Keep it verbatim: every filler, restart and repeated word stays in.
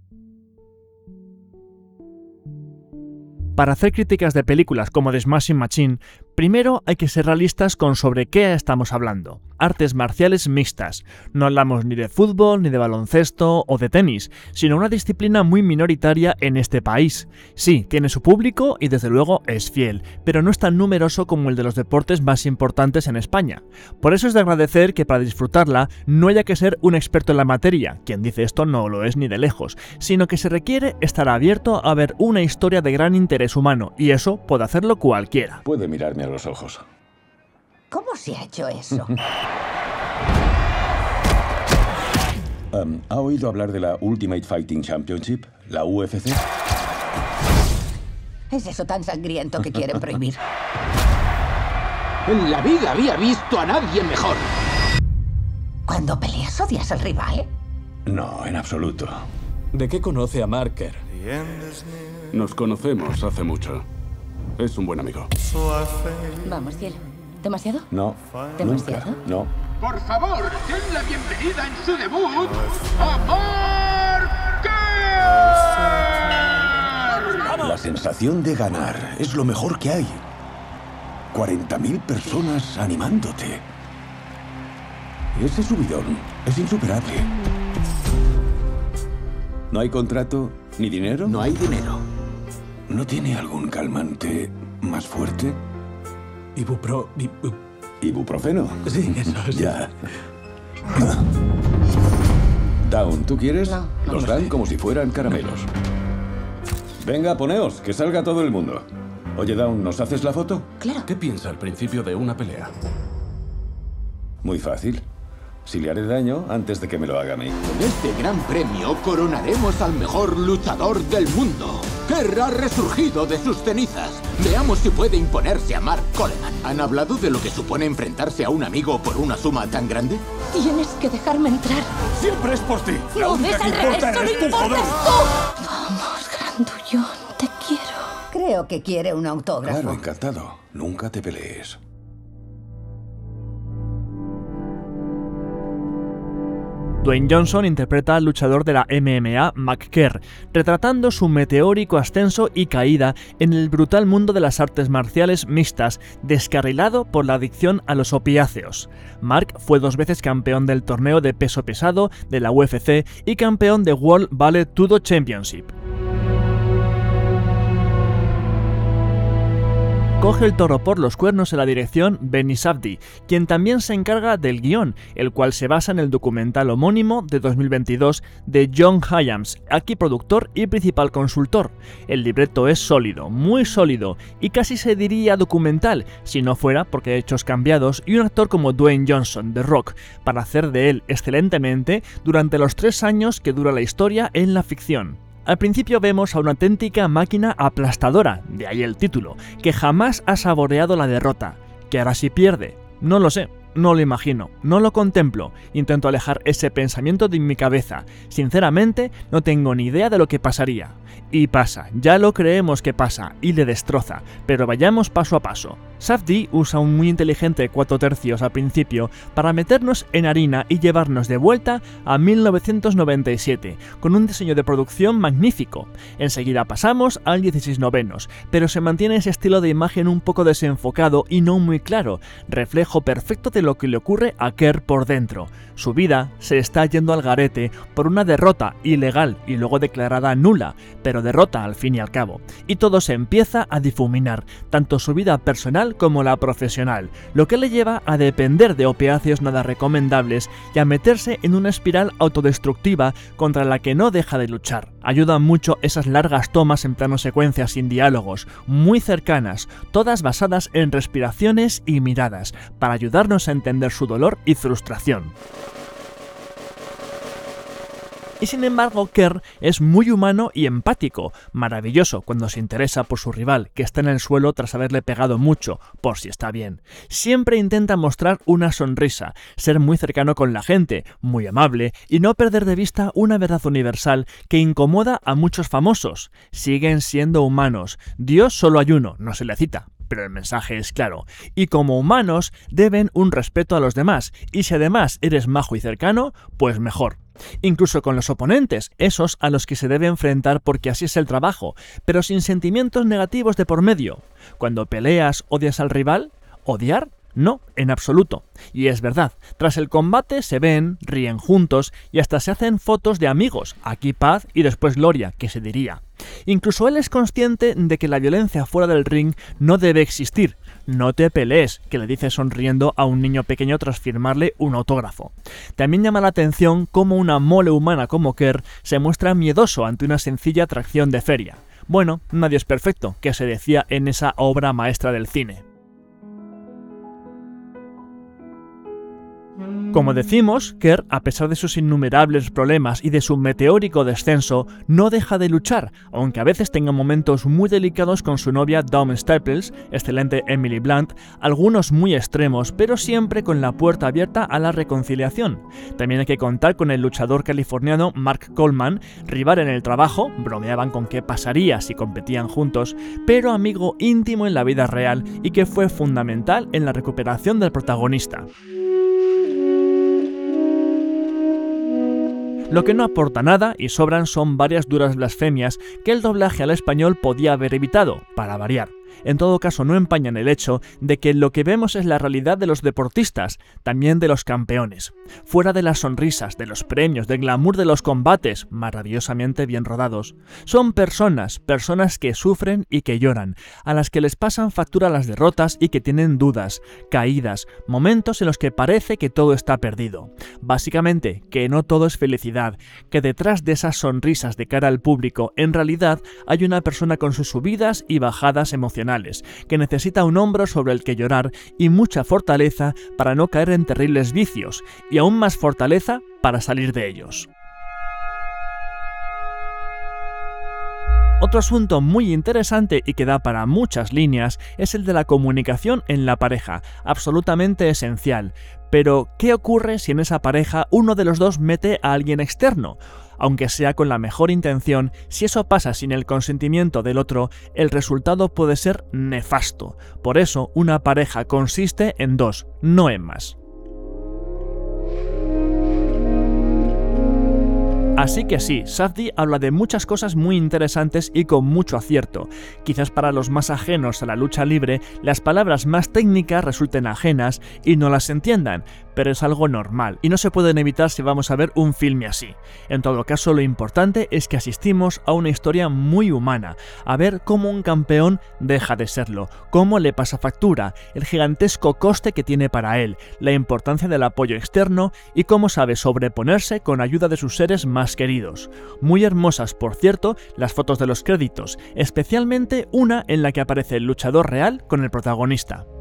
Para hacer críticas de películas como The Smashing Machine, primero hay que ser realistas con sobre qué estamos hablando. Artes marciales mixtas. No hablamos ni de fútbol, ni de baloncesto o de tenis, sino una disciplina muy minoritaria en este país. Sí, tiene su público y desde luego es fiel, pero no es tan numeroso como el de los deportes más importantes en España. Por eso es de agradecer que para disfrutarla no haya que ser un experto en la materia, quien dice esto no lo es ni de lejos, sino que se requiere estar abierto a ver una historia de gran interés humano, y eso puede hacerlo cualquiera. Puede mirarme a los ojos. ¿Cómo se ha hecho eso? um, ¿Ha oído hablar de la Ultimate Fighting Championship, la U F C? ¿Es eso tan sangriento que quieren prohibir? En la vida había visto a nadie mejor. ¿Cuando peleas odias al rival? No, en absoluto. ¿De qué conoce a Marker? Nos conocemos hace mucho. Es un buen amigo. Vamos, cielo. ¿Demasiado? No. ¿Demasiado? Nunca. No. Por favor, den la bienvenida en su debut a Marker. La sensación de ganar es lo mejor que hay. cuarenta mil personas animándote. Ese subidón es insuperable. ¿No hay contrato ni dinero? No hay dinero. ¿No tiene algún calmante más fuerte? Ibupro... Ibu... ¿Ibuprofeno? Sí, eso es. Ya. Down, ¿tú quieres? No, no Los lo dan sé. como si fueran caramelos. Venga, poneos, que salga todo el mundo. Oye, Down, ¿nos haces la foto? Claro. ¿Qué piensa al principio de una pelea? Muy fácil. Si le haré daño antes de que me lo haga a mí. Con este gran premio coronaremos al mejor luchador del mundo. Kerr ha resurgido de sus cenizas. Veamos si puede imponerse a Mark Coleman. ¿Han hablado de lo que supone enfrentarse a un amigo por una suma tan grande? Tienes que dejarme entrar. ¡Siempre es por ti! ¡No ves al revés! ¡Solo importas tú! Vamos, grandullón, te quiero. Creo que quiere un autógrafo. Claro, encantado. Nunca te pelees. Dwayne Johnson interpreta al luchador de la M M A McKerr, retratando su meteórico ascenso y caída en el brutal mundo de las artes marciales mixtas, descarrilado por la adicción a los opiáceos. Mark fue dos veces campeón del torneo de peso pesado de la U F C y campeón de World Ballet Judo Championship. Coge el toro por los cuernos en la dirección Benny Safdie, quien también se encarga del guión, el cual se basa en el documental homónimo de dos mil veintidós de John Hyams, aquí productor y principal consultor. El libreto es sólido, muy sólido, y casi se diría documental, si no fuera porque hay hechos cambiados y un actor como Dwayne Johnson, The Rock, para hacer de él excelentemente durante los tres años que dura la historia en la ficción. Al principio vemos a una auténtica máquina aplastadora, de ahí el título, que jamás ha saboreado la derrota. ¿Que ahora sí pierde? No lo sé, no lo imagino, no lo contemplo, intento alejar ese pensamiento de mi cabeza. Sinceramente, no tengo ni idea de lo que pasaría. Y pasa, ya lo creemos que pasa, y le destroza, pero vayamos paso a paso. Safdie usa un muy inteligente cuatro tercios al principio para meternos en harina y llevarnos de vuelta a mil novecientos noventa y siete, con un diseño de producción magnífico. Enseguida pasamos al dieciséis novenos, pero se mantiene ese estilo de imagen un poco desenfocado y no muy claro, reflejo perfecto de lo que le ocurre a Kerr por dentro. Su vida se está yendo al garete por una derrota ilegal y luego declarada nula, pero derrota al fin y al cabo. Y todo se empieza a difuminar, tanto su vida personal como la profesional, lo que le lleva a depender de opiáceos nada recomendables y a meterse en una espiral autodestructiva contra la que no deja de luchar. Ayudan mucho esas largas tomas en plano secuencia sin diálogos, muy cercanas, todas basadas en respiraciones y miradas, para ayudarnos a entender su dolor y frustración. Y sin embargo, Kerr es muy humano y empático, maravilloso cuando se interesa por su rival, que está en el suelo tras haberle pegado mucho, por si está bien. Siempre intenta mostrar una sonrisa, ser muy cercano con la gente, muy amable, y no perder de vista una verdad universal que incomoda a muchos famosos. Siguen siendo humanos. Dios solo hay uno, no se le cita, pero el mensaje es claro. Y como humanos, deben un respeto a los demás, y si además eres majo y cercano, pues mejor. incluso con los oponentes, esos a los que se debe enfrentar porque así es el trabajo, pero sin sentimientos negativos de por medio. Cuando peleas, ¿odias al rival? ¿Odiar? No, en absoluto. Y es verdad, tras el combate se ven, ríen juntos y hasta se hacen fotos de amigos, aquí paz y después gloria, que se diría. Incluso él es consciente de que la violencia fuera del ring no debe existir. No te pelees, que le dice sonriendo a un niño pequeño tras firmarle un autógrafo. También llama la atención cómo una mole humana como Kerr se muestra miedoso ante una sencilla atracción de feria. Bueno, nadie es perfecto, que se decía en esa obra maestra del cine. Como decimos, Kerr, a pesar de sus innumerables problemas y de su meteórico descenso, no deja de luchar, aunque a veces tenga momentos muy delicados con su novia Dawn Staples, excelente Emily Blunt, algunos muy extremos, pero siempre con la puerta abierta a la reconciliación. También hay que contar con el luchador californiano Mark Coleman, rival en el trabajo, bromeaban con qué pasaría si competían juntos, pero amigo íntimo en la vida real y que fue fundamental en la recuperación del protagonista. Lo que no aporta nada y sobran son varias duras blasfemias que el doblaje al español podía haber evitado, para variar. En todo caso, no empañan el hecho de que lo que vemos es la realidad de los deportistas, también de los campeones. Fuera de las sonrisas, de los premios, del glamour de los combates, maravillosamente bien rodados. Son personas, personas que sufren y que lloran, a las que les pasan factura las derrotas y que tienen dudas, caídas, momentos en los que parece que todo está perdido. Básicamente, que no todo es felicidad, que detrás de esas sonrisas de cara al público, en realidad hay una persona con sus subidas y bajadas emocionales, que necesita un hombro sobre el que llorar y mucha fortaleza para no caer en terribles vicios, y aún más fortaleza para salir de ellos. Otro asunto muy interesante y que da para muchas líneas es el de la comunicación en la pareja, absolutamente esencial. Pero, ¿qué ocurre si en esa pareja uno de los dos mete a alguien externo? Aunque sea con la mejor intención, si eso pasa sin el consentimiento del otro, el resultado puede ser nefasto. Por eso, una pareja consiste en dos, no en más. Así que sí, Safdie habla de muchas cosas muy interesantes y con mucho acierto. Quizás para los más ajenos a la lucha libre, las palabras más técnicas resulten ajenas y no las entiendan, pero es algo normal y no se pueden evitar si vamos a ver un filme así. En todo caso, lo importante es que asistimos a una historia muy humana, a ver cómo un campeón deja de serlo, cómo le pasa factura, el gigantesco coste que tiene para él, la importancia del apoyo externo y cómo sabe sobreponerse con ayuda de sus seres más queridos. Muy hermosas, por cierto, las fotos de los créditos, especialmente una en la que aparece el luchador real con el protagonista.